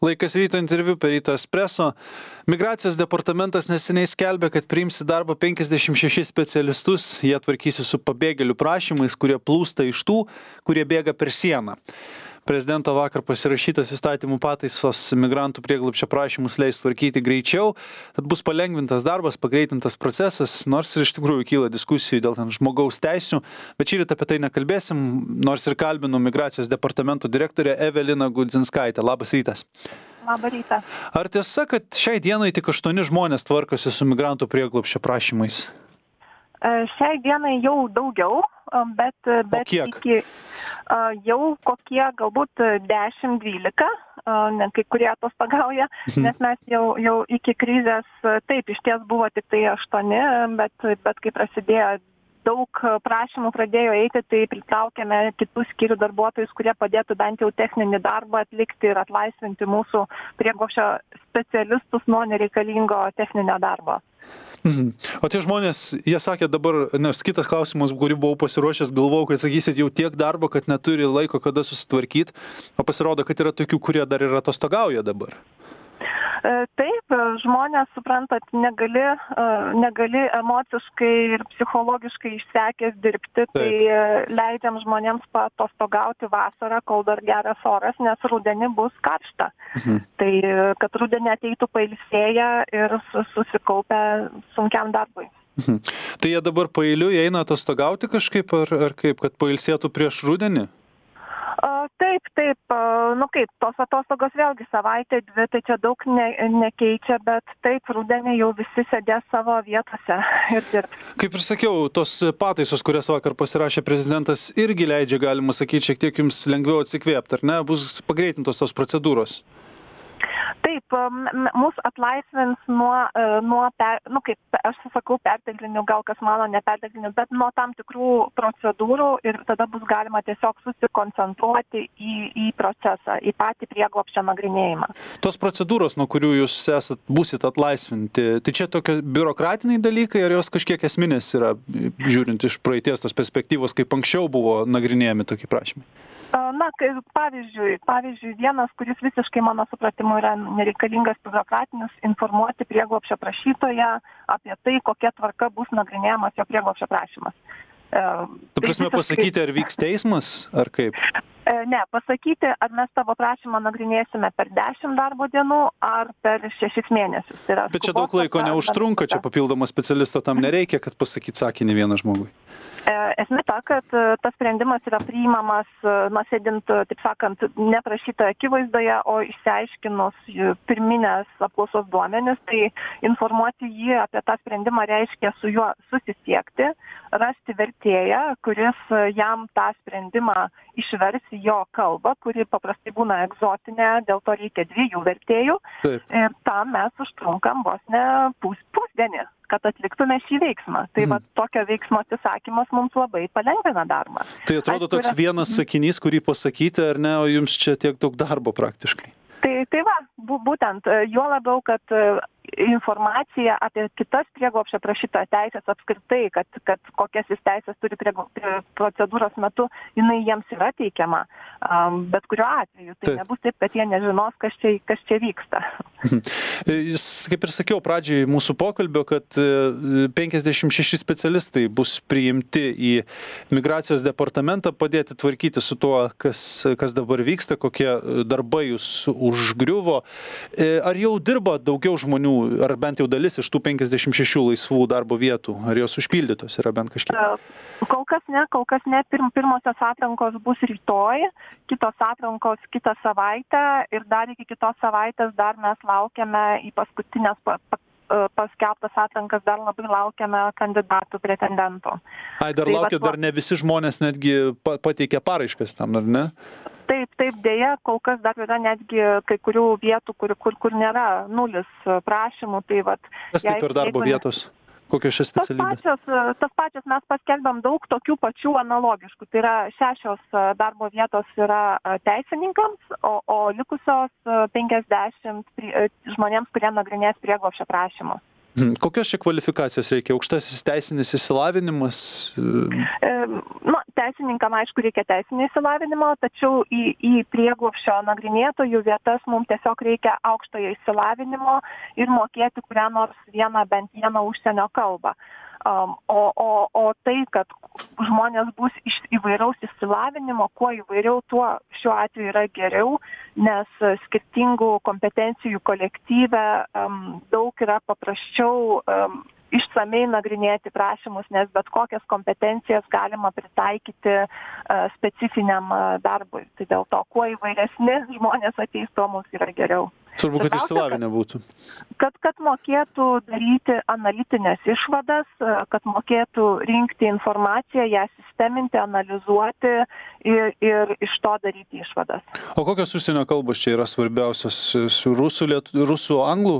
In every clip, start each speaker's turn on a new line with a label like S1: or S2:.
S1: Laikas ryto interviu per Ryto Espresso. Migracijos departamentas neseniai skelbė, kad priims į darbą 56 specialistus. Jie tvarkysi su pabėgėlių prašymais, kurie plūsta iš tų, kurie bėga per sieną. Prezidento vakar pasirašytas įstatymų pataisos migrantų prieglobsčio prašymus leis tvarkyti greičiau, tad bus palengvintas darbas, pagreitintas procesas, nors ir iš tikrųjų kyla diskusijų dėl žmogaus teisių, bet šįryt apie tai nekalbėsim, nors ir kalbinu Migracijos departamento direktorę Eveliną Gudzinskaitę. Labas rytas.
S2: Labą rytą.
S1: Ar tiesa, kad šiai dienai tik 8 žmonės tvarkosi su migrantų prieglobsčio prašymais?
S2: Šiai dienai jau daugiau, bet jau kokie galbūt 10-12, kai kurie atostogauja, nes mes jau iki krizės, taip, iš ties buvo tik tai 8, bet kai prasidėjo daug prašymų pradėjo eiti, tai pritraukėme kitų skyrių darbuotojus, kurie padėtų bent jau techninį darbą atlikti ir atlaisvinti mūsų prieglobsčio specialistus nuo nereikalingo techninio darbo.
S1: O tie žmonės, jie sakė dabar, nes kitas klausimas, kurį buvau pasiruošęs, galvojau, kad sakysit jau tiek darbo, kad neturi laiko kada susitvarkyti, o pasirodo, kad yra tokių, kurie dar ir atostogauja dabar.
S2: Taip, žmonės, suprantat, negali emociškai ir psichologiškai išsekęs dirbti, tai leidžiam žmonėms paatostogauti vasarą, kol dar geras oras, nes rudenį bus karšta. Tai kad rudenį ateitų pailsėję ir susikaupę sunkiam darbui.
S1: Tai jie dabar paeiliui eina atostogauti kažkaip, ar kaip, kad pailsėtų prieš rudenį?
S2: Taip, tos atostogos vėlgi savaitė, 2, tai čia daug nekeičia, bet taip, rudenį jau visi sėdės savo vietose ir dirbs.
S1: Kaip ir sakiau, tos pataisos, kurias vakar pasirašė prezidentas, irgi leidžia, galima sakyti, šiek tiek jums lengviau atsikvėpti, ar ne? Bus pagreitintos tos procedūros.
S2: Taip, mus atlaisvins kaip aš sakau, perteklinių, gal kas mano neperteklinių, bet nuo tam tikrų procedūrų ir tada bus galima tiesiog susikoncentruoti į procesą, į patį prieglobsčio nagrinėjimą.
S1: Tos procedūros, nuo kurių jūs būsit atlaisvinti, tai čia tokie biurokratiniai dalykai, ar jos kažkiek esminės yra, žiūrint iš praeities tos perspektyvos, kaip anksčiau buvo nagrinėjami tokie prašymai?
S2: Pavyzdžiui, vienas, kuris visiškai mano supratimu yra nereikalingas biurokratinis, informuoti prieglobsčio prašytoją apie tai, kokia tvarka bus nagrinėjamas jo prieglobsčio prašymas.
S1: Tu prasme pasakyti, ar vyks teismas, ar kaip?
S2: Ne, pasakyti, ar mes tavo prašymą nagrinėsime per 10 darbo dienų, ar per 6 mėnesius.
S1: Bet čia daug laiko neužtrunka, čia papildomo specialisto tam nereikia, kad pasakyti sakinį vieną žmogui.
S2: Esmė ta, kad tas sprendimas yra priimamas, sėdint, taip sakant, neprašytoje akivaizdoje, o išsiaiškinus pirminės apklausos duomenis, tai informuoti jį apie tą sprendimą reiškia su juo susisiekti, rasti vertėją, kuris jam tą sprendimą išvers į jo kalbą, kuri paprastai būna egzotinė, dėl to reikia 2 vertėjų.
S1: Taip.
S2: Ir tam mes užtrunkam vos ne pusdienį, kad atliktume šį veiksmą. Tai tokio veiksmo atsisakymas mums labai palengvina darbą.
S1: Tai atrodo toks vienas sakinys, kurį pasakyti, ar ne, o jums čia tiek daug darbo praktiškai?
S2: Tai būtent, juo labiau, kad informacija apie kitas prieglobsčio prašytojo teisės apskritai, kad kokias jis teisės turi procedūros metu, jinai jiems yra teikiama. Bet kuriuo atveju, tai nebus taip, kad jie nežinos, kas čia vyksta.
S1: Jūs, kaip ir sakiau pradžiai mūsų pokalbio, kad 56 specialistai bus priimti į Migracijos departamentą padėti tvarkyti su tuo, kas dabar vyksta, kokie darbai jūs užgriuvo. Ar jau dirba daugiau žmonių, ar bent jau dalis iš tų 56 laisvų darbo vietų, ar jos užpildytos yra bent kažkiek?
S2: Kol kas ne. Pirmosios atrankos bus rytoj, kitos atrankos kitą savaitę ir dar iki kitos savaitės dar mes laukiame į paskutinės paskelbtas atrankas, dar labai laukiame kandidatų pretendentų.
S1: Dar laukia, dar ne visi žmonės netgi pateikia paraiškas tam, ar ne?
S2: Taip, dėja, kol kas dar yra netgi kai kurių vietų, kur nėra 0 prašymų.
S1: Kas tai per darbo vietos? Kokios šios specialybės?
S2: Tas pačias mes paskelbėm daug tokių pačių analogiškų. Tai yra 6 darbo vietos yra teisininkams, o likusios 50 žmonėms, kurie nagrinės prieglobsčio prašymus.
S1: Kokios čia kvalifikacijos reikia? Aukštasis teisinis išsilavinimas?
S2: Teisininkam, aišku, reikia teisinio išsilavinimo, tačiau į prieglobsčio nagrinėtojų vietas mums tiesiog reikia aukštojo išsilavinimo ir mokėti kurią nors bent vieną užsienio kalbą. O tai, kad žmonės bus iš įvairaus išsilavinimo, kuo įvairiau, tuo šiuo atveju yra geriau, nes skirtingų kompetencijų kolektyve daug yra paprasčiau išsamei nagrinėti prašymus, nes bet kokias kompetencijas galima pritaikyti specifiniam darbui. Tai dėl to, kuo įvairesni žmonės ateis, tuo mums yra geriau.
S1: Svarbu, kad išsilavinę būtų.
S2: Kad mokėtų daryti analitinės išvadas, kad mokėtų rinkti informaciją, ją sisteminti, analizuoti ir iš to daryti išvadas.
S1: O kokios užsienio kalbos čia yra svarbiausios? Su rusų, anglų?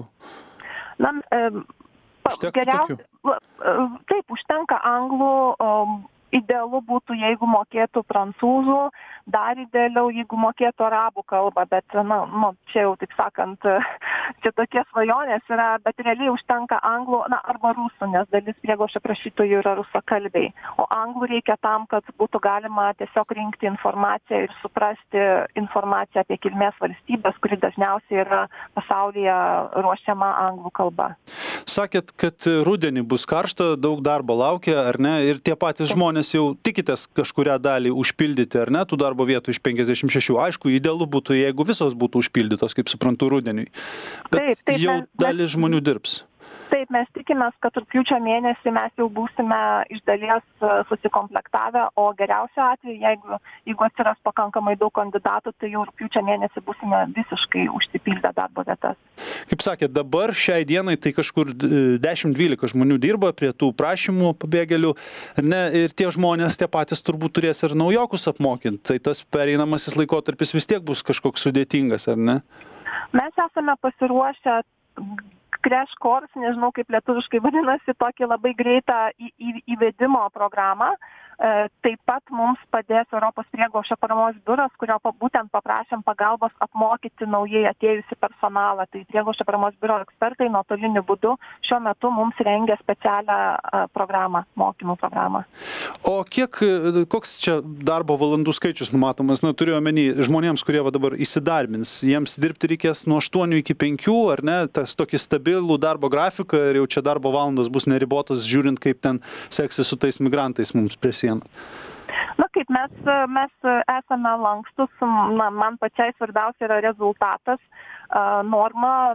S2: Taip, užtenka anglų. Idealu būtų, jeigu mokėtų prancūzų, dar idealiau, jeigu mokėtų arabų kalbą, bet, čia jau, taip sakant, čia tokie svajonės yra, bet realiai užtenka anglų, arba rusų, nes dalis prieglobsčio prašytojų yra rusakalbiai. O anglų reikia tam, kad būtų galima tiesiog rinkti informaciją ir suprasti informaciją apie kilmės valstybės, kuri dažniausiai yra pasaulyje ruošiama anglų kalba.
S1: Sakėt, kad rudenį bus karšta, daug darbo laukia, ar ne? Ir tie patys žmonės jau tikitės kažkurią dalį užpildyti, ar ne, tų darbo vietų iš 56. Aišku, idealu būtų, jeigu visos būtų užpildytos, kaip suprantu, rudeniui. Bet taip, jau dalis žmonių dirbs.
S2: Taip, mes tikimės, kad rugpjūčio mėnesį mes jau būsime iš dalies susikomplektavę, o geriausiu atveju, jeigu atsiras pakankamai daug kandidatų, tai jau rugpjūčio mėnesį būsime visiškai užsipildę darbo vietas.
S1: Kaip sakėt, dabar šiai dienai tai kažkur 10-12 žmonių dirba prie tų prašymų pabėgėlių, ne, ir tie žmonės tie patys turbūt turės ir naujokus apmokinti, tai tas pereinamasis laikotarpis vis tiek bus kažkoks sudėtingas, ar ne?
S2: Mes esame pasiruošę crash course, nežinau kaip lietuviškai vadinasi, tokį labai greitą įvedimo programą. Taip pat mums padės Europos prieglobsčio paramos biuras, kurio būtent paprašėm pagalbos apmokyti naujai atėjusi personalą. Tai prieglobsčio paramos biuro ekspertai nuotoliniu būdu šiuo metu mums rengia specialią programą, mokymų programą.
S1: O koks čia darbo valandų skaičius numatomas? Turiu omeny žmonėms, kurie dabar įsidarbins, jiems dirbti reikės nuo 8 iki 5, ar ne? Tas tokį stabilų darbo grafiką ir jau čia darbo valandos bus neribotos, žiūrint, kaip ten seksis su tais migrantais mums prie sienos.
S2: Kaip mes esame lankstus, man pačiai svarbiausia yra rezultatas, norma,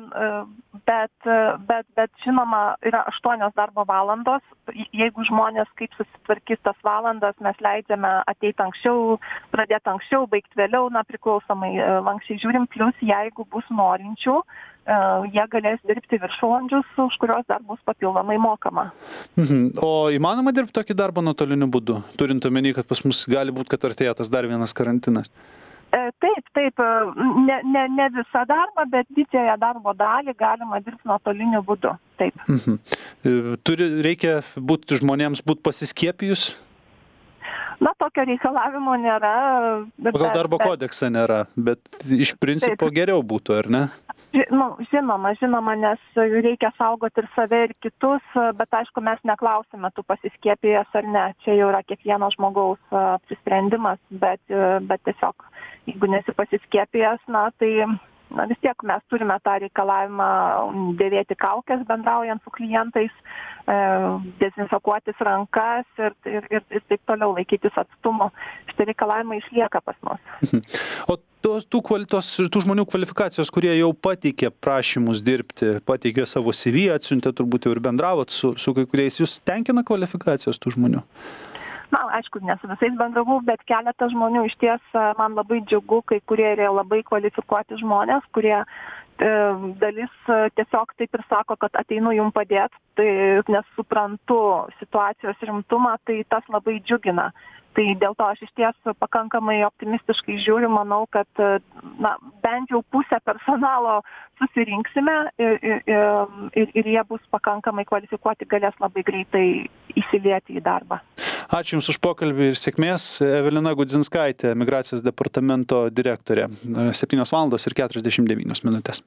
S2: bet žinoma yra 8 darbo valandos. Jeigu žmonės kaip susitvarkys tas valandas, mes leidžiame ateiti anksčiau, pradėti anksčiau, baigti vėliau, priklausomai lankščiai žiūrim, plus jeigu bus norinčių, jie galės dirbti viršvalandžius, už kurios dar bus papildomai mokama.
S1: O įmanoma dirbti tokį darbą nuotoliniu būdu, turint omeny, kad pas mus gali būti, kad artėja tas dar vienas karantinas?
S2: Taip, ne visą darbą, bet didžiąją darbo dalį galima dirbti nuotoliniu būdu, taip.
S1: Reikia žmonėms būti pasiskiepijus?
S2: Tokio reikalavimo nėra.
S1: Pagal darbo kodeksą nėra, bet iš principo geriau būtų, ar ne?
S2: Žinoma, nes reikia saugoti ir save, ir kitus, bet aišku, mes neklausime, tu pasiskiepijęs ar ne. Čia jau yra kiekvieno žmogaus apsisprendimas, bet tiesiog, jeigu nesi pasiskiepijęs, tai vis tiek mes turime tą reikalavimą dėvėti kaukes bendraujant su klientais, dezinfekuotis rankas ir taip toliau laikytis atstumo. Šitie reikalavimai išlieka pas mus.
S1: O tų žmonių kvalifikacijos, kurie jau pateikė prašymus dirbti, pateikė savo CV, atsiuntė turbūt jau ir bendravot su kai kuriais, jūs tenkina kvalifikacijos tų žmonių?
S2: Aišku, ne su visais bendravau, bet keletą žmonių iš ties man labai džiugu, kai kurie yra labai kvalifikuoti žmonės, kurie dalis tiesiog taip ir sako, kad ateinu jum padėti, nes suprantu situacijos rimtumą, tai tas labai džiugina. Tai dėl to aš iš ties pakankamai optimistiškai žiūriu, manau, kad bent jau pusę personalo susirinksime ir jie bus pakankamai kvalifikuoti, galės labai greitai įsilieti į darbą.
S1: Ačiū Jums už pokalbį ir sėkmės. Evelina Gudzinskaitė, Migracijos departamento direktorė. 7:49 min.